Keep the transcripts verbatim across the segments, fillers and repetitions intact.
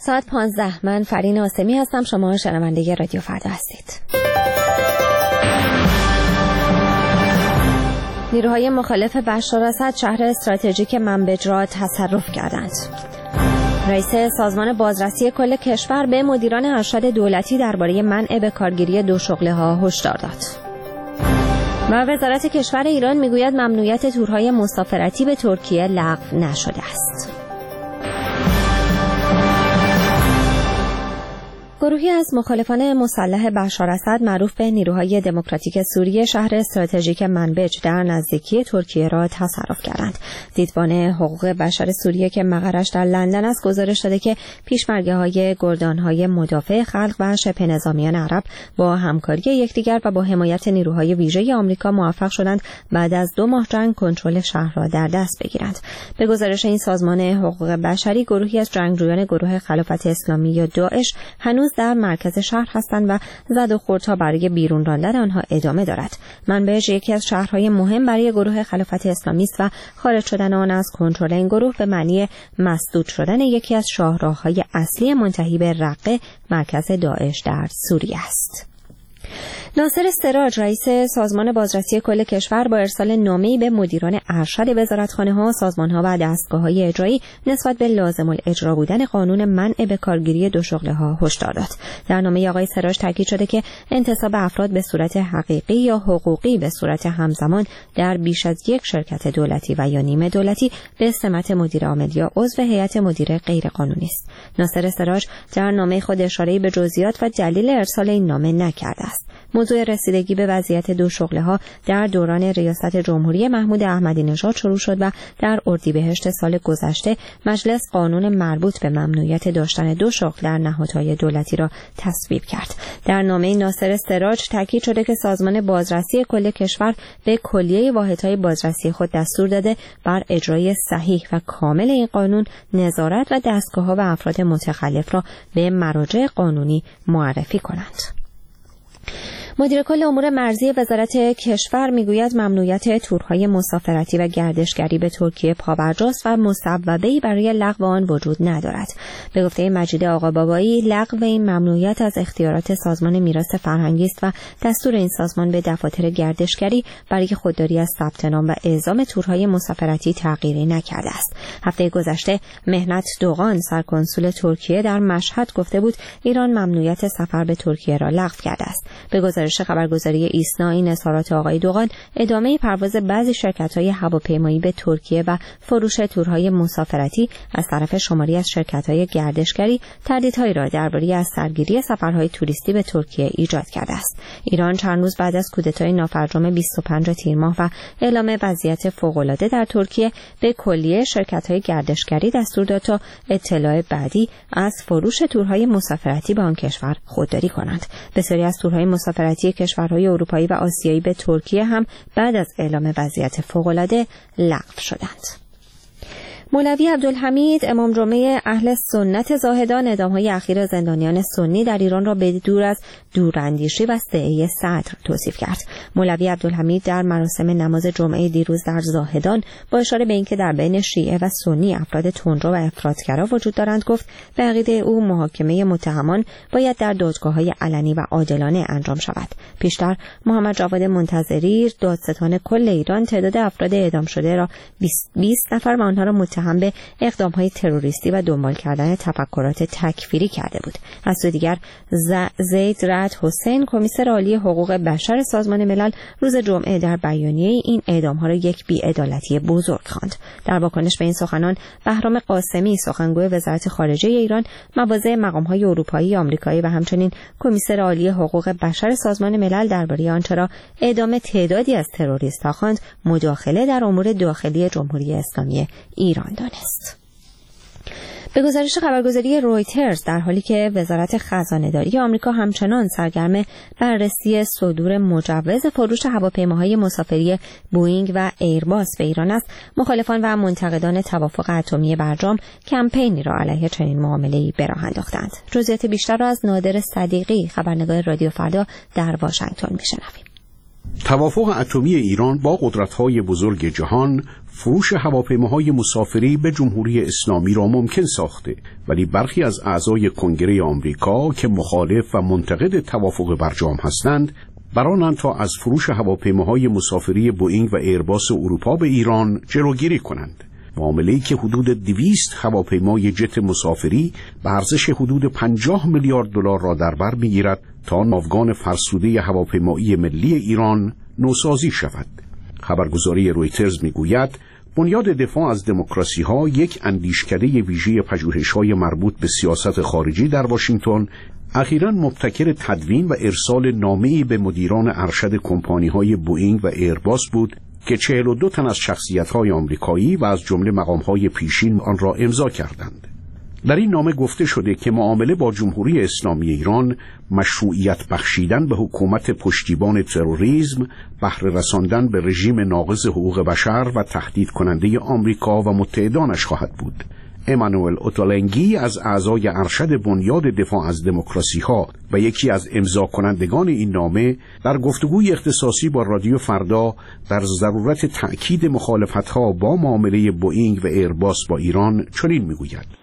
ساعت پانزده. من فرین آسمی هستم. شما شنونده رادیو فردا هستید. نیروهای مخالف بشار اسد شهر استراتژیک منبج را تصرف کردند. رئیس سازمان بازرسی کل کشور به مدیران ارشد دولتی درباره منع به کارگیری دو شغله ها هشدار داد. و وزارت کشور ایران میگوید ممنوعیت تورهای مسافرتی به ترکیه لغو نشده است. گروهی از مخالفان مسلح بشار اسد معروف به نیروهای دموکراتیک سوریه شهر استراتژیک منبج در نزدیکی ترکیه را تصرف کردند. دیدبان حقوق بشر سوریه که مقرش در لندن است گزارش داده که پیشمرگه‌های گردانهای مدافع خلق و شبه نظامیان عرب با همکاری یکدیگر و با حمایت نیروهای ویژه آمریکا موفق شدند بعد از دو ماه جنگ کنترل شهر را در دست بگیرند. به گزارش این سازمان حقوق بشری، گروهی از جنگجویان گروه خلافت اسلامی یا داعش هنوز در مرکز شهر هستند و زد و خوردها برای بیرون راندن آنها ادامه دارد. منبج یکی از شهرهای مهم برای گروه خلافت اسلامی است و خارج شدن آن از کنترل این گروه به معنی مسدود شدن یکی از شاهراه‌های اصلی منتهی به رقه مرکز داعش در سوریه است. ناصر سراج رئیس سازمان بازرسی کل کشور با ارسال نامه‌ای به مدیران ارشد وزارتخانه‌ها، سازمان‌ها و دستگاه‌های اجرایی نسبت به لازم الاجرا بودن قانون منع به کارگیری دو شغله‌ها هشدار داد. در نامه آقای سراج تاکید شده که انتصاب افراد به صورت حقیقی یا حقوقی به صورت همزمان در بیش از یک شرکت دولتی و یا نیمه دولتی به سمت مدیر عامل یا عضو هیئت مدیره غیرقانونی است. ناصر سراج در نامه خود اشاره‌ای به جزئیات و دلیل ارسال این نامه نکرده است. موضوع رسیدگی به وضعیت دو شغله‌ها در دوران ریاست جمهوری محمود احمدی نژاد شروع شد و در اردیبهشت سال گذشته مجلس قانون مربوط به ممنوعیت داشتن دو شغل در نهادهای دولتی را تصویب کرد. در نامه ناصر سراج تاکید شده که سازمان بازرسی کل کشور به کلیه واحدهای بازرسی خود دستور داده بر اجرای صحیح و کامل این قانون نظارت و دستگاه‌ها و افراد متخلف را به مراجع قانونی معرفی کنند. مدیر کل امور مرزی وزارت کشور میگوید ممنوعیت تورهای مسافرتی و گردشگری به ترکیه پابرجاست و مسببه‌ای برای لغو آن وجود ندارد. به گفته مجید آقابابایی، لغو این ممنوعیت از اختیارات سازمان میراث فرهنگی است و دستور این سازمان به دفاتر گردشگری برای خودداری از ثبت نام و اعزام تورهای مسافرتی تغییری نکرده است. هفته گذشته مهنت دوغان سرکنسول ترکیه در مشهد گفته بود ایران ممنوعیت سفر به ترکیه را لغو کرده است. به گزارش خبرگزاری ایسنا این اظهارات آقای دوغان ادامه پرواز بعضی شرکت‌های هواپیمایی به ترکیه و فروش تورهای مسافرتی از طرف شماری از شرکت‌های گردشگری تردیدهایی را درباره از سرگیری سفرهای توریستی به ترکیه ایجاد کرده است. ایران چند روز بعد از کودتای نافرجام بیست و پنج تیر ماه و اعلام وضعیت فوق‌العاده در ترکیه به کلیه شرکت‌های گردشگری دستور داد تا اطلاع بعدی از فروش تورهای مسافرتی به آن کشور خودداری کنند. بسیاری از تورهای مسافرتی کشورهای اروپایی و آسیایی به ترکیه هم بعد از اعلام وضعیت فوق‌العاده لغو شدند. مولوی عبدالحمید امام جمعه اهل سنت زاهدان اعدام‌های اخیر زندانیان سنی در ایران را به دور از دوراندیشی و سعی صدر توصیف کرد. مولوی عبدالحمید در مراسم نماز جمعه دیروز در زاهدان با اشاره به اینکه در بین شیعه و سنی افراد تندرو و افراطگرا وجود دارند گفت به عقیده او محاکمه متهمان باید در دادگاه‌های علنی و عادلانه انجام شود. پیشتر محمد جواد منتظری دادستان کل ایران تعداد افراد اعدام شده را بیست نفر و آنها را متهم به اقدام‌های تروریستی و دنبال کردن تفکرات تکفیری کرده بود. از سوی دیگر زید رد حسین کمیسر عالی حقوق بشر سازمان ملل روز جمعه در بیانیه این اعدام‌ها را یک بی‌عدالتی بزرگ خواند. در واکنش به این سخنان بهرام قاسمی سخنگوی وزارت خارجه ایران مواضع مقام‌های اروپایی، آمریکایی و همچنین کمیسر عالی حقوق بشر سازمان ملل درباره آنچه را اعدام تعدادی از تروریست‌ها خواند مداخله در امور داخلی جمهوری اسلامی ایران دانست. به گزارش خبرگزاری رویترز در حالی که وزارت خزانه‌داری آمریکا همچنان سرگرم بررسی صدور مجوز فروش هواپیماهای مسافری بوئینگ و ایرباس به ایران است، مخالفان و منتقدان توافق اتمی برجام کمپینی را علیه چنین معامله‌ای به راه انداختند. جزئیات بیشتر را از نادر صدیقی خبرنگار رادیو فردا در واشنگتن می‌شنویم. توافق اتمی ایران با قدرت‌های بزرگ جهان فروش هواپیماهای مسافری به جمهوری اسلامی را ممکن ساخته، ولی برخی از اعضای کنگره آمریکا که مخالف و منتقد توافق برجام هستند برانند تا از فروش هواپیماهای مسافری بوئینگ و ایرباس اروپا به ایران جلوگیری کنند. معامله‌ای که حدود دویست هواپیمای جت مسافری به ارزش حدود پنجاه میلیارد دلار را در بر می‌گیرد تا ناوگان فرسوده هواپیمایی ملی ایران نوسازی شود. خبرگزاری رویترز می‌گوید بنیاد دفاع از دموکراسی‌ها یک اندیشکده ویژه پژوهش‌های مربوط به سیاست خارجی در واشنگتن اخیراً مبتکر تدوین و ارسال نامه‌ای به مدیران ارشد کمپانی‌های بوئینگ و ایرباس بود که چهل و دو تن از شخصیت‌های آمریکایی و از جمله مقام‌های پیشین آن را امضا کردند. در این نامه گفته شده که معامله با جمهوری اسلامی ایران مشروعیت بخشیدن به حکومت پشتیبان تروریسم، بهره رساندن به رژیم ناقض حقوق بشر و تهدید کننده آمریکا و متحدانش خواهد بود. امانوئل اوتالنگی از اعضای ارشد بنیاد دفاع از دموکراسی‌ها و یکی از امضا کنندگان این نامه در گفتگوی اختصاصی با رادیو فردا در ضرورت تأکید مخالفت‌ها با معامله بوئینگ و ایرباس با ایران چنین می‌گوید: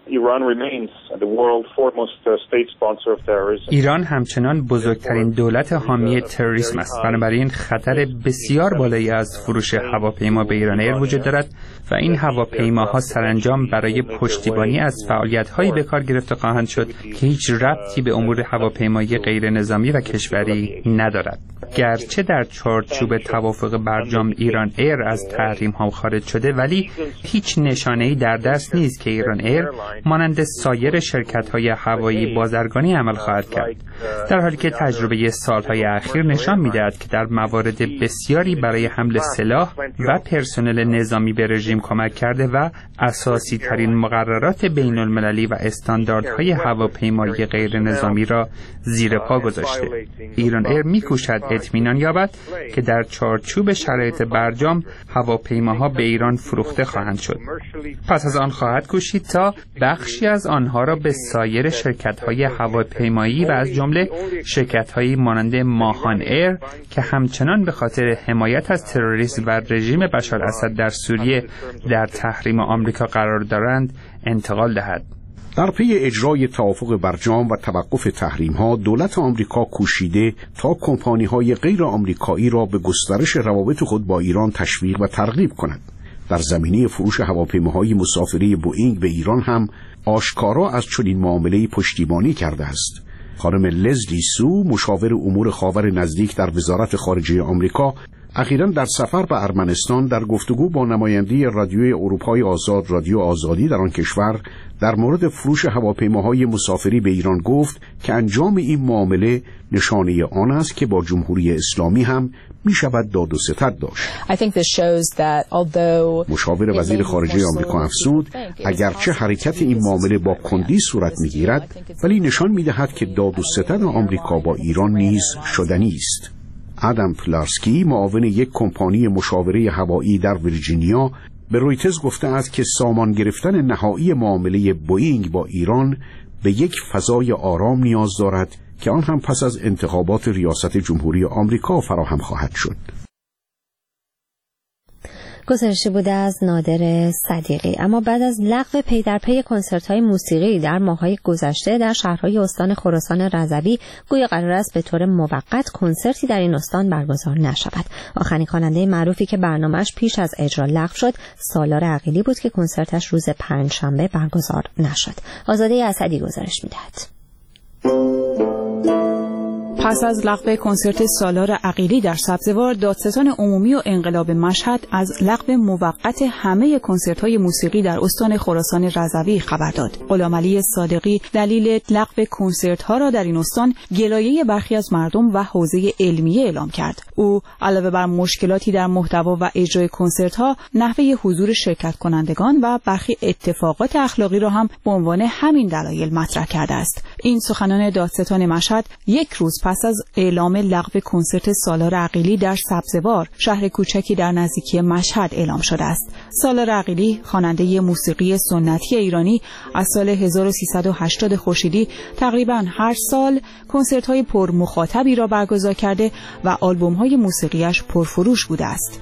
ایران همچنان بزرگترین دولت حامی تروریسم است. بنابراین خطر بسیار بالایی از فروش هواپیما به ایران ایر وجود دارد و این هواپیماها سرانجام برای پشتیبانی از فعالیت‌هایی به کار گرفته خواهند شد که هیچ ربطی به امور هواپیمایی غیر نظامی و کشوری ندارد. گرچه در چارچوب توافق برجام ایران ایر از تحریم‌ها خارج شده، ولی هیچ نشانه‌ای در دست نیست که ایران ایر مانند سایر شرکت‌های هوایی بازرگانی عمل خواهد کرد، در حالی که تجربه سال‌های اخیر نشان می‌دهد که در موارد بسیاری برای حمل سلاح و پرسنل نظامی به رژیم کمک کرده و اساسی ترین مقررات بین المللی و استانداردهای هواپیمایی غیر نظامی را زیر پا گذاشته. ایران ایر می‌کوشد اطمینان یابد که در چارچوب شرایط برجام هواپیماها به ایران فروخته خواهند شد. پس از آن خواهد کوشید تا بخشی از آنها را به سایر شرکت‌های هواپیمایی و از جمله شرکت‌هایی مانند ماهان ایر که همچنان به خاطر حمایت از تروریسم و رژیم بشار اسد در سوریه در تحریم آمریکا قرار دارند انتقال دهد. در پی اجرای توافق برجام و توقف تحریم‌ها، دولت آمریکا کوشیده تا کمپانی‌های غیر آمریکایی را به گسترش روابط خود با ایران تشویق و ترغیب کند. در زمینه فروش هواپیماهای مسافری بوئینگ به ایران هم آشکارا از چنین معامله‌ای پشتیبانی کرده است. خانم لزلی سو، مشاور امور خاور نزدیک در وزارت خارجه آمریکا، اخیراً در سفر به ارمنستان در گفتگو با نماینده رادیوی اروپای آزاد رادیو آزادی در آن کشور در مورد فروش هواپیماهای مسافری به ایران گفت که انجام این معامله نشانه آن است که با جمهوری اسلامی هم می شود داد و ستد داشت. مشاور وزیر خارجه آمریکا افزود اگرچه حرکت این معامله با کندی صورت می گیرد، ولی نشان می دهد که داد و ستد آمریکا با ایران نیز شدنی است. آدم پلارسکی، معاون یک کمپانی مشاوره هوایی در ویرجینیا، به رویترز گفته است که سامان گرفتن نهایی معامله بوئینگ با ایران به یک فضای آرام نیاز دارد که آن هم پس از انتخابات ریاست جمهوری آمریکا فراهم خواهد شد. گزارشی بوده از نادر صدیقی. اما بعد از لغو پی در پی کنسرت‌های موسیقی در ماه‌های گذشته در شهرهای استان خراسان رضوی، گویا قرار است به طور موقت کنسرتی در این استان برگزار نشود. آخرین خواننده معروفی که برنامه‌اش پیش از اجرا لغو شد، سالار عقیلی بود که کنسرتش روز پنجشنبه برگزار نشد. آزاده اسدی گزارش می‌دهد. پس از لغو کنسرت سالار عقیلی در سبزوار، دادستان عمومی و انقلاب مشهد از لغو موقت همه کنسرت‌های موسیقی در استان خراسان رضوی خبر داد. غلامعلی صادقی دلیل لغو کنسرت‌ها را در این استان گلایه برخی از مردم و حوزه علمیه اعلام کرد. او علاوه بر مشکلاتی در محتوا و اجرای کنسرت‌ها، نحوه حضور شرکت کنندگان و برخی اتفاقات اخلاقی را هم به عنوان همین دلایل مطرح کرده است. این سخنان دادستان مشهد یک روز پس از اعلام لغو کنسرت سالار عقیلی در سبزوار، شهر کوچکی در نزدیکی مشهد اعلام شده است. سالار عقیلی خواننده موسیقی سنتی ایرانی از سال هزار و سیصد و هشتاد خورشیدی تقریباً هر سال کنسرت‌های پر مخاطبی را برگزار کرده و آلبوم‌های موسیقیش پرفروش بوده است.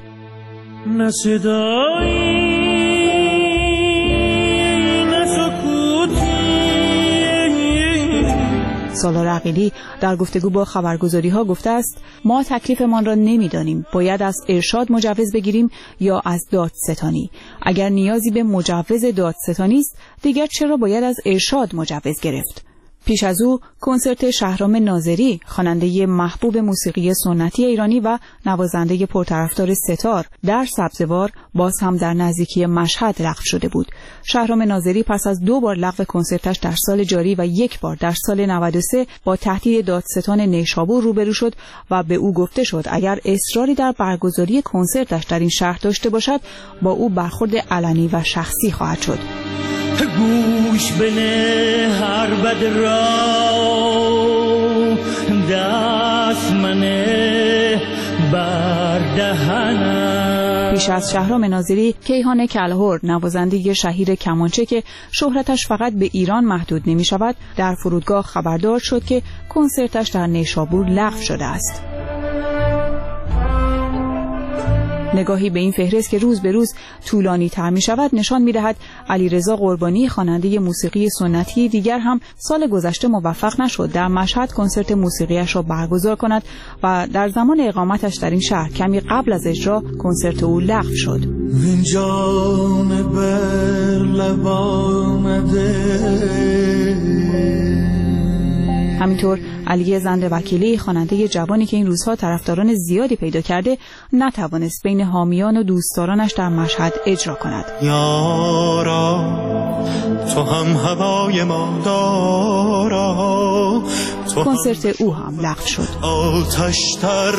سالار عقیلی در گفتگو با خبرگزاری‌ها گفته است ما تکلیفمان را نمی‌دانیم، باید از ارشاد مجوز بگیریم یا از دادستانی. اگر نیازی به مجوز دادستانی است دیگر چرا باید از ارشاد مجوز گرفت؟ پیش از او کنسرت شهرام ناظری خواننده محبوب موسیقی سنتی ایرانی و نوازنده پرطرفدار ستار در سبزوار باز هم در نزدیکی مشهد لغو شده بود. شهرام ناظری پس از دو بار لغو کنسرتش در سال جاری و یک بار در سال نود و سه با تهدید دادستان نیشابور روبرو شد و به او گفته شد اگر اصراری در برگزاری کنسرتش در این شهر داشته باشد با او برخورد علنی و شخصی خواهد شد. گوش بنه هر بد را دست منه بر دهنم. پیش از شهرام ناظری کیهان کلهر نوازنده شهیر کمانچه که شهرتش فقط به ایران محدود نمی شود در فرودگاه خبردار شد که کنسرتش در نیشابور لغو شده است. نگاهی به این فهرست که روز به روز طولانی تر می شود نشان می دهد علیرضا قربانی خواننده موسیقی سنتی دیگر هم سال گذشته موفق نشد در مشهد کنسرت موسیقیش را برگزار کند و در زمان اقامتش در این شهر کمی قبل از اجرا کنسرت او لغو شد. همینطور علی زند وکیلی خواننده جوانی که این روزها طرفداران زیادی پیدا کرده نتوانست بین حامیان و دوستدارانش در مشهد اجرا کند. یارا تو هم هوای ما دارا کنسرت او هم لغو شد. آتش تر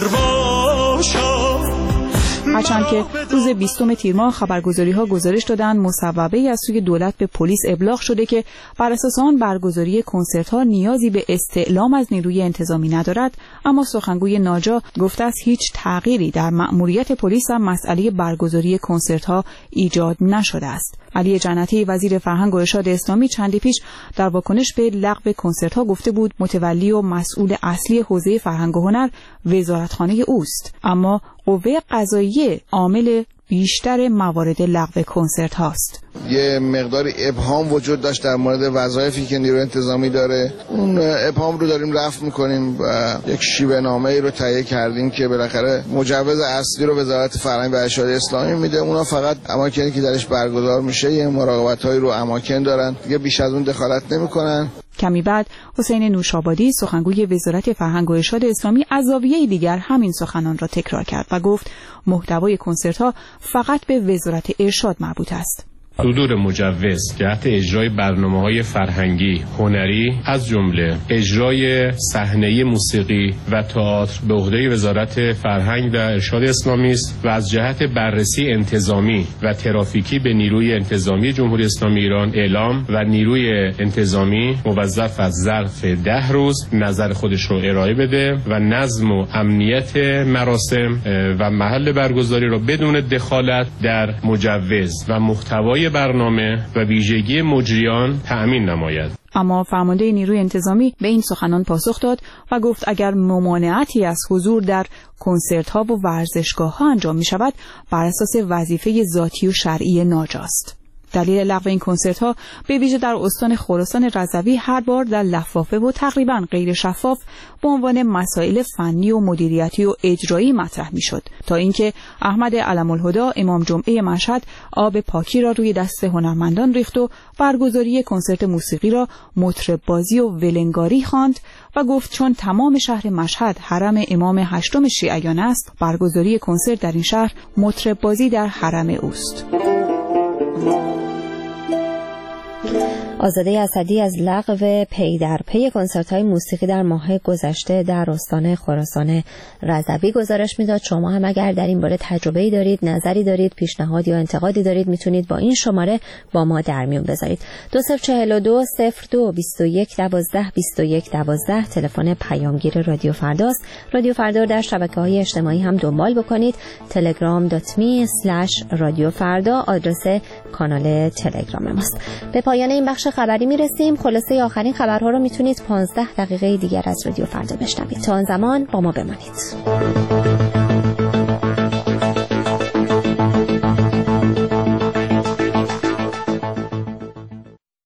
باشا. هرچند که روز بیستم تیر ماه خبرگزاری‌ها گزارش دادند مصوبه‌ای از سوی دولت به پلیس ابلاغ شده که بر اساس آن برگزاری کنسرت‌ها نیازی به استعلام از نیروی انتظامی ندارد، اما سخنگوی ناجا گفته است هیچ تغییری در مأموریت پلیس هم مسئله برگزاری کنسرت‌ها ایجاد نشده است. علی جنتی وزیر فرهنگ و ارشاد اسلامی چندی پیش در واکنش به لغو کنسرت‌ها گفته بود متولی و مسئول اصلی حوزه فرهنگ و هنر وزارتخانه اوست، اما قوه قضاییه عامل بیشتر موارد لغو کنسرت هاست. یه مقدار ابهام وجود داشت در مورد وظایفی که نیروی انتظامی داره. اون ابهام رو داریم رفع می‌کنیم و یک شیوه نامه‌ای رو تهیه کردیم که بالاخره مجوز اصلی رو وزارت فرهنگ و ارشاد اسلامی میده. اونا فقط اماکنی که درش برگزار میشه یه مراقبت‌هایی رو اماکن دارن، دیگه بیش از اون دخالت نمی‌کنن. کمی بعد حسین نوشابادی سخنگوی وزارت فرهنگ و ارشاد اسلامی از زاویه دیگر همین سخنان را تکرار کرد و گفت محتوای کنسرت‌ها فقط به وزارت ارشاد مربوط است. صدور مجوز جهت اجرای برنامه‌های فرهنگی، هنری از جمله اجرای صحنه‌ای موسیقی و تئاتر به عهده وزارت فرهنگ و ارشاد اسلامی است و از جهت بررسی انتظامی و ترافیکی به نیروی انتظامی جمهوری اسلامی ایران اعلام و نیروی انتظامی موظف از ظرف ده روز نظر خودش رو ارائه بده و نظم و امنیت مراسم و محل برگزاری را بدون دخالت در مجوز و محتوای برنامه و ویژگی مجریان تأمین نماید. اما فرمانده نیروی انتظامی به این سخنان پاسخ داد و گفت اگر ممانعتی از حضور در کنسرت‌ها و ورزشگاه‌ها انجام می‌شود بر اساس وظیفه ذاتی و شرعی ناجاست. دلیل لغو این کنسرت‌ها به ویژه در استان خراسان رضوی هر بار در لفافه و تقریباً غیر شفاف به عنوان مسائل فنی و مدیریتی و اجرایی مطرح می‌شد تا اینکه احمد علم‌الهدی امام جمعه مشهد آب پاکی را روی دست هنرمندان ریخت و برگزاری کنسرت موسیقی را مطرب بازی و ولنگاری خواند و گفت چون تمام شهر مشهد حرم امام هشتم شیعیان است برگزاری کنسرت در این شهر مطرب بازی در حرم اوست. آزاده اسدی از لغو پی در پی کنسرت‌های موسیقی در ماه گذشته در استان خراسان رضوی گزارش میداد. شما هم اگر در این باره تجربه‌ای دارید، نظری دارید، پیشنهاد یا انتقادی دارید، میتونید با این شماره با ما در میون بذارید. دو صفر چهل و دو صفر دو بیست و یک دوازده بیست و یک دوازده تلفن پیامگیر رادیو فرداست. رادیو فردا در شبکه‌های اجتماعی هم دنبال بکنید. تلگرام دات می اسلش رادیو فردا آدرس کانال تلگرام ماست. به پایان این بخش خبری میرسیم. خلاصه آخرین خبرها رو میتونید پانزده دقیقه دیگر از رادیو فردا بشنوید. تا آن زمان با ما بمانید.